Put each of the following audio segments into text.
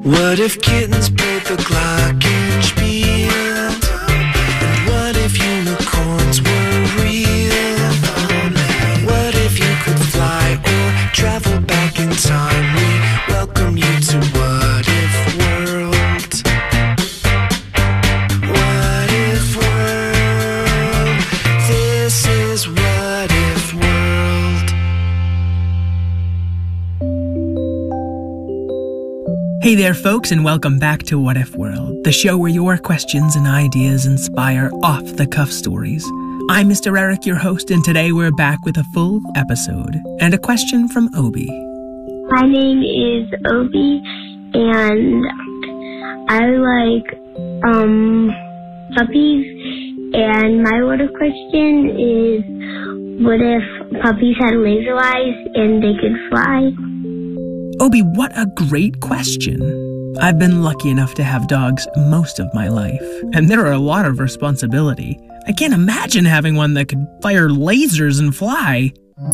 What if kittens played the glockenspiel? And what if unicorns were real? What if you could fly or travel back in time? We welcome you to What If World. What If World? This is What If World. Hey there, folks, and welcome back to What If World, the show where your questions and ideas inspire off-the-cuff stories. I'm Mr. Eric, your host, and today we're back with a full episode and a question from Obi. My name is Obi, and I like puppies, and my word of question is, what if puppies had laser eyes and they could fly? Obi, what a great question. I've been lucky enough to have dogs most of my life, and there are a lot of responsibility. I can't imagine having one that could fire lasers and fly.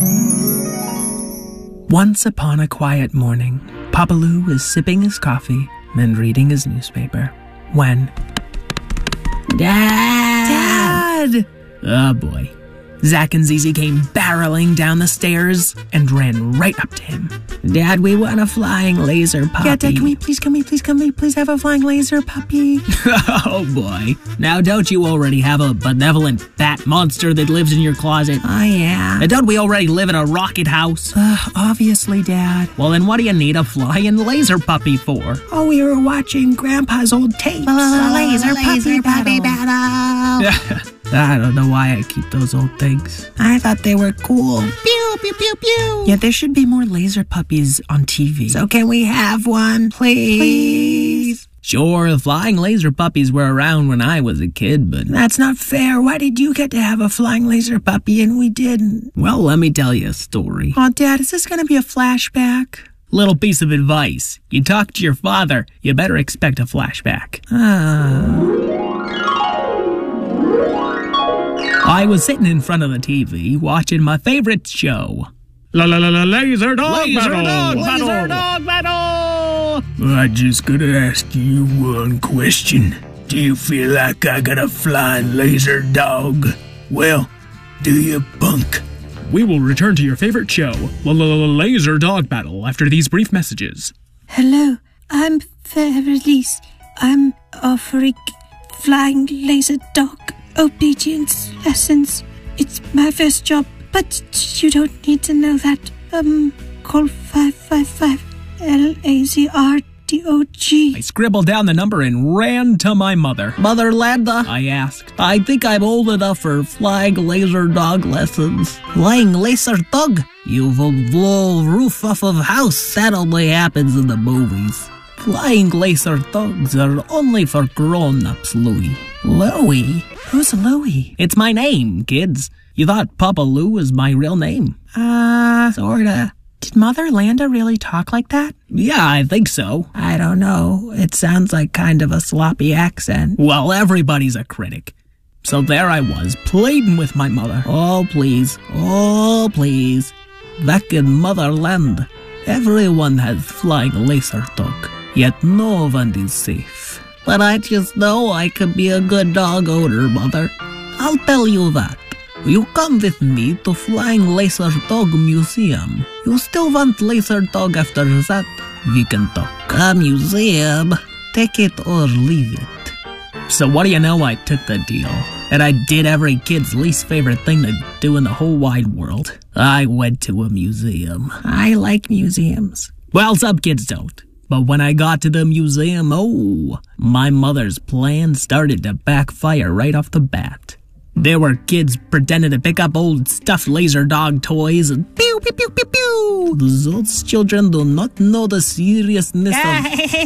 Once upon a quiet morning, Papa Lou was sipping his coffee and reading his newspaper when... Dad! Oh boy. Zach and Zizi came barreling down the stairs and ran right up to him. Dad, we want a flying laser puppy. Yeah, Dad, can we please have a flying laser puppy? Oh boy. Now don't you already have a benevolent fat monster that lives in your closet? Oh yeah. And don't we already live in a rocket house? Obviously, Dad. Well, then what do you need a flying laser puppy for? Oh, we were watching Grandpa's old tapes. Laser puppy battle. I don't know why I keep those old things. I thought they were cool. Pew, pew, pew, pew. Yeah, there should be more laser puppies on TV. So can we have one, please? Sure, the flying laser puppies were around when I was a kid, but... That's not fair. Why did you get to have a flying laser puppy and we didn't? Well, let me tell you a story. Oh, Dad, is this going to be a flashback? Little piece of advice. You talk to your father, you better expect a flashback. I was sitting in front of the TV watching my favorite show. Laser Dog Battle! I just gotta ask you one question. Do you feel like I got a flying laser dog? Well, do you, punk? We will return to your favorite show, Laser Dog Battle, after these brief messages. Hello, I'm Fairylice. I'm offering flying laser dog obedience lessons. It's my first job, but you don't need to know that. Call 555-LAZRDOG. I scribbled down the number and ran to my mother. Mother Lambda, I asked. I think I'm old enough for flying laser dog lessons. Flying laser dog? You will blow roof off of house. That only happens in the movies. Flying laser dogs are only for grown-ups, Louie. Louie? Who's Louie? It's my name, kids. You thought Papa Lou was my real name? Sorta. Did Mother Landa really talk like that? Yeah, I think so. I don't know. It sounds like kind of a sloppy accent. Well, everybody's a critic. So there I was, pleading with my mother. Oh, please. Oh, please. Back in Motherland, everyone has flying laser dog. Yet no one is safe. But I just know I could be a good dog owner, Mother. I'll tell you that. You come with me to Flying Laser Dog Museum. You still want laser dog after that? We can talk. A museum. Take it or leave it. So what do you know, I took the deal. And I did every kid's least favorite thing to do in the whole wide world. I went to a museum. I like museums. Well, some kids don't. But when I got to the museum, my mother's plan started to backfire right off the bat. There were kids pretending to pick up old stuffed laser dog toys and pew, pew, pew, pew, pew. Those children do not know the seriousness of...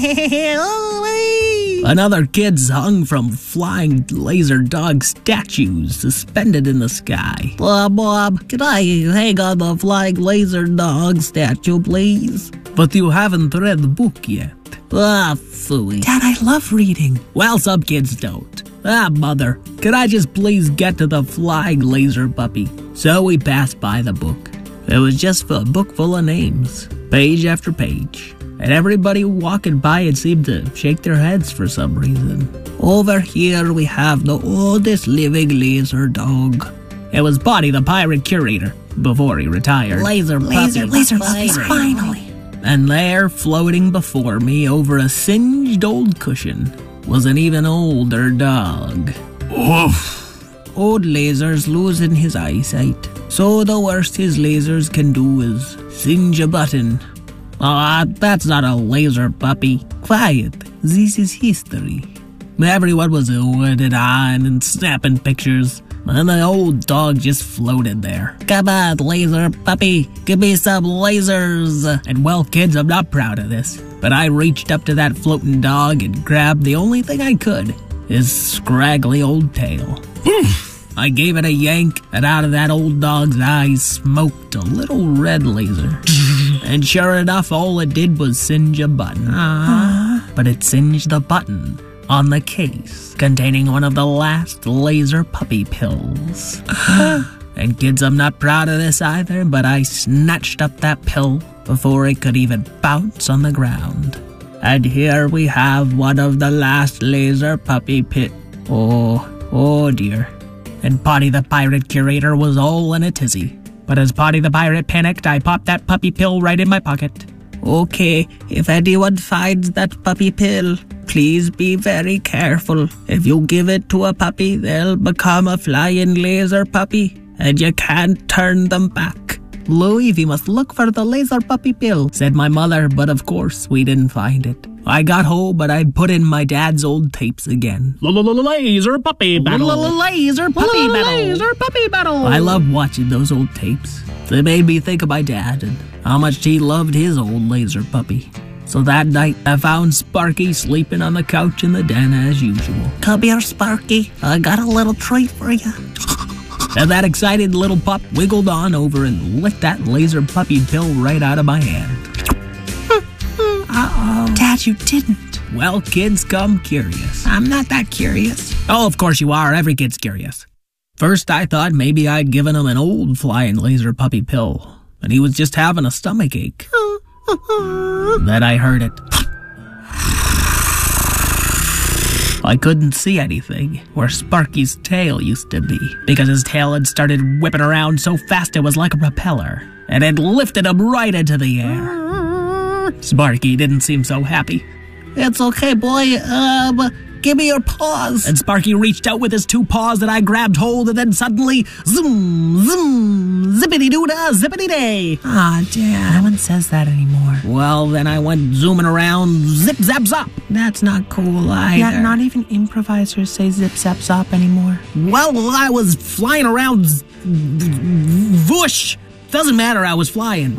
And other kids hung from flying laser dog statues suspended in the sky. Bob, can I hang on the flying laser dog statue, please? But you haven't read the book yet. Phooey. Dad, I love reading. Well, some kids don't. Mother, could I just please get to the flying laser puppy? So we passed by the book. It was just a book full of names. Page after page. And everybody walking by it seemed to shake their heads for some reason. Over here we have the oldest living laser dog. It was Potty the pirate curator before he retired. Laser puppies, finally. And there, floating before me over a singed old cushion, was an even older dog. Oof. Old Laser's losing his eyesight, so the worst his lasers can do is singe a button. That's not a laser puppy. Quiet, this is history. Everyone was oohing and ahhing and snapping pictures, and the old dog just floated there. Come on, laser puppy, give me some lasers. And well, kids, I'm not proud of this, but I reached up to that floating dog and grabbed the only thing I could, his scraggly old tail. I gave it a yank, and out of that old dog's eyes smoked a little red laser. And sure enough, all it did was singe a button. But it singed the button on the case containing one of the last laser puppy pills. And kids, I'm not proud of this either, but I snatched up that pill before it could even bounce on the ground. And here we have one of the last laser puppy Oh dear. And Potty the pirate curator was all in a tizzy. But as Potty the pirate panicked, I popped that puppy pill right in my pocket. Okay, if anyone finds that puppy pill, please be very careful. If you give it to a puppy, they'll become a flying laser puppy, and you can't turn them back. Louis, we must look for the laser puppy pill, said my mother, but of course we didn't find it. I got home, but I put in my dad's old tapes again. Laser puppy battle. Laser puppy battle. Laser puppy battle. I loved watching those old tapes. They made me think of my dad and how much he loved his old laser puppy. So that night, I found Sparky sleeping on the couch in the den as usual. Come here, Sparky. I got a little treat for you. And that excited little pup wiggled on over and licked that laser puppy pill right out of my hand. Uh-oh. Dad, you didn't. Well, kids, come curious. I'm not that curious. Oh, of course you are. Every kid's curious. First, I thought maybe I'd given him an old flying laser puppy pill, and he was just having a stomach ache. Then I heard it. I couldn't see anything where Sparky's tail used to be, because his tail had started whipping around so fast it was like a propeller, and it lifted him right into the air. Sparky didn't seem so happy. It's okay, boy. Give me your paws. And Sparky reached out with his two paws that I grabbed hold, and then suddenly, zoom, zoom, zippity-doo-dah, zippity-day. Dad. No one says that anymore. Well, then I went zooming around, zip, zap, zop. That's not cool either. Yeah, not even improvisers say zip, zap, zop anymore. Well, I was flying around, whoosh. Doesn't matter, I was flying.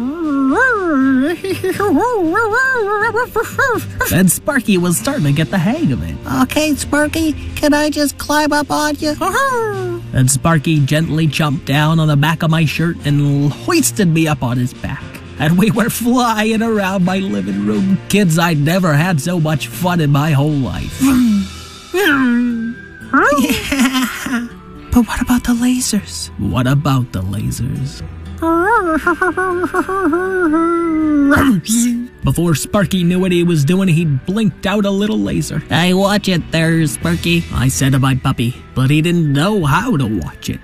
Then Sparky was starting to get the hang of it. Okay, Sparky, can I just climb up on you? And Sparky gently jumped down on the back of my shirt and hoisted me up on his back. And we were flying around my living room. Kids, I'd never had so much fun in my whole life. But what about the lasers? What about the lasers? Before Sparky knew what he was doing, he blinked out a little laser. Hey, watch it there, Sparky, I said to my puppy, but he didn't know how to watch it.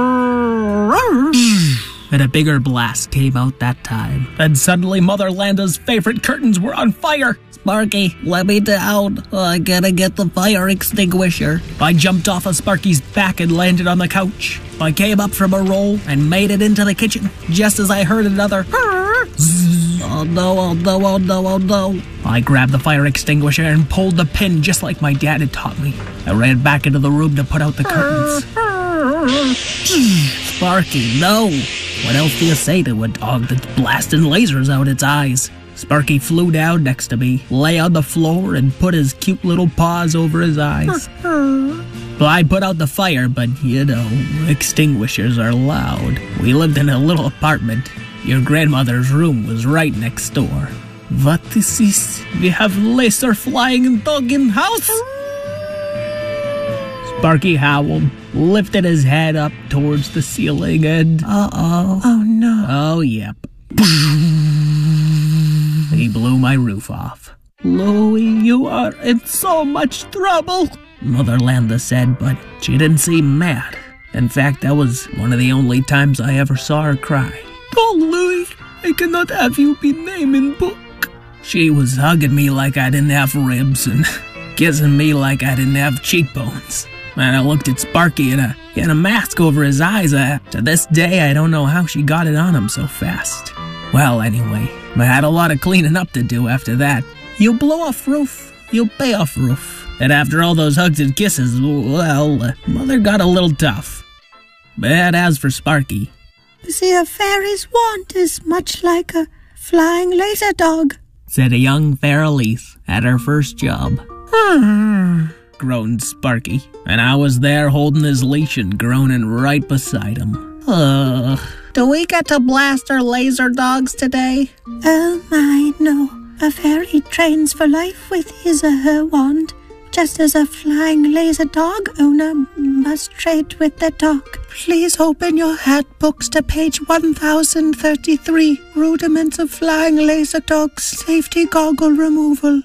And a bigger blast came out that time. Then suddenly Mother Landa's favorite curtains were on fire. Sparky, let me down. I gotta get the fire extinguisher. I jumped off of Sparky's back and landed on the couch. I came up from a roll and made it into the kitchen, just as I heard another zzz. Oh no, oh no, oh no, oh no. I grabbed the fire extinguisher and pulled the pin just like my dad had taught me. I ran back into the room to put out the curtains. Sparky, no. What else do you say to a dog that's blasting lasers out its eyes? Sparky flew down next to me, lay on the floor, and put his cute little paws over his eyes. Well, I put out the fire, but, you know, extinguishers are loud. We lived in a little apartment. Your grandmother's room was right next door. What is this? We have laser flying dog in house? Sparky howled, lifted his head up towards the ceiling, and... Uh-oh. Oh, no. Oh, yep. She blew my roof off. Louie, you are in so much trouble, Mother Landa said, but she didn't seem mad. In fact, that was one of the only times I ever saw her cry. Oh, Louie, I cannot have you be naming book. She was hugging me like I didn't have ribs and kissing me like I didn't have cheekbones. And I looked at Sparky and he had a mask over his eyes. To this day, I don't know how she got it on him so fast. Well, anyway, I had a lot of cleaning up to do after that. You blow off roof, you pay off roof. And after all those hugs and kisses, well, Mother got a little tough. But as for Sparky... See, a fairy's wand is much like a flying laser dog, said a young fair Elise at her first job. Groaned Sparky, and I was there holding his leash and groaning right beside him. Do we get to blast our laser dogs today? Oh my, no. A fairy trains for life with his or her wand, just as a flying laser dog owner must trade with their dog. Please open your handbooks to page 1033, Rudiments of Flying Laser Dog Safety Goggle Removal.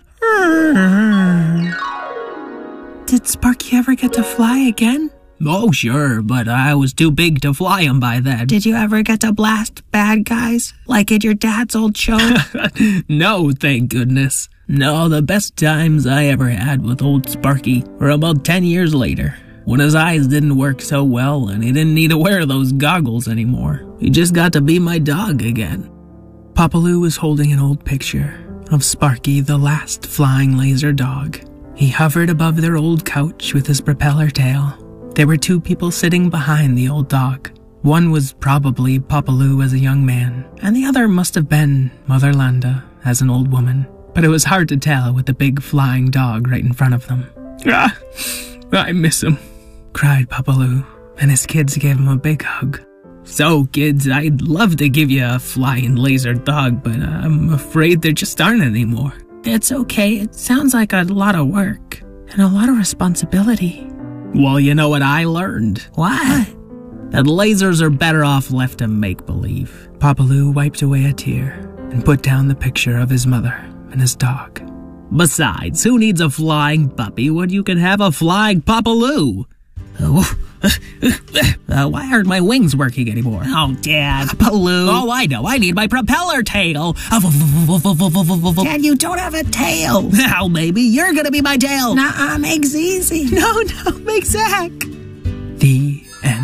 Did Sparky ever get to fly again? Oh, sure, but I was too big to fly him by then. Did you ever get to blast bad guys, like at your dad's old show? No, thank goodness. No, the best times I ever had with old Sparky were about 10 years later, when his eyes didn't work so well and he didn't need to wear those goggles anymore. He just got to be my dog again. Papa Lou was holding an old picture of Sparky, the last flying laser dog. He hovered above their old couch with his propeller tail. There were two people sitting behind the old dog. One was probably Papa Lou as a young man, and the other must have been Mother Landa as an old woman. But it was hard to tell with the big flying dog right in front of them. I miss him, cried Papa Lou, and his kids gave him a big hug. So, kids, I'd love to give you a flying laser dog, but I'm afraid there just aren't anymore. It's okay. It sounds like a lot of work and a lot of responsibility. Well, you know what I learned? What? That lasers are better off left to make-believe. Papa Lou wiped away a tear and put down the picture of his mother and his dog. Besides, who needs a flying puppy when you can have a flying Papa Lou? Why aren't my wings working anymore? Oh, Dad. Papa Lou. Oh, I know. I need my propeller tail. Dad, you don't have a tail. Now, maybe you're gonna be my tail. Nuh-uh, make easy. No, make Zach. The end.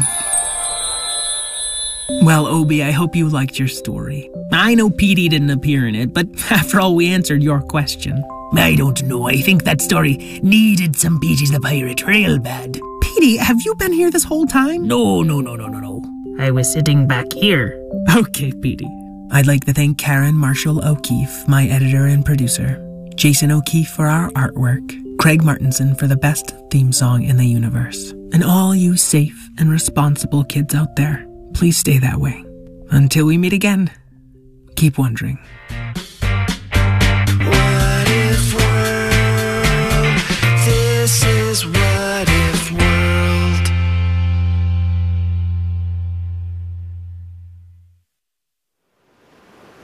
Well, Obi, I hope you liked your story. I know Petey didn't appear in it, but after all, we answered your question. I don't know. I think that story needed some Petey the Pirate real bad. Petey, have you been here this whole time? No. I was sitting back here. Okay, Petey. I'd like to thank Karen Marshall O'Keefe, my editor and producer, Jason O'Keefe for our artwork, Craig Martinson for the best theme song in the universe, and all you safe and responsible kids out there, please stay that way. Until we meet again, keep wondering.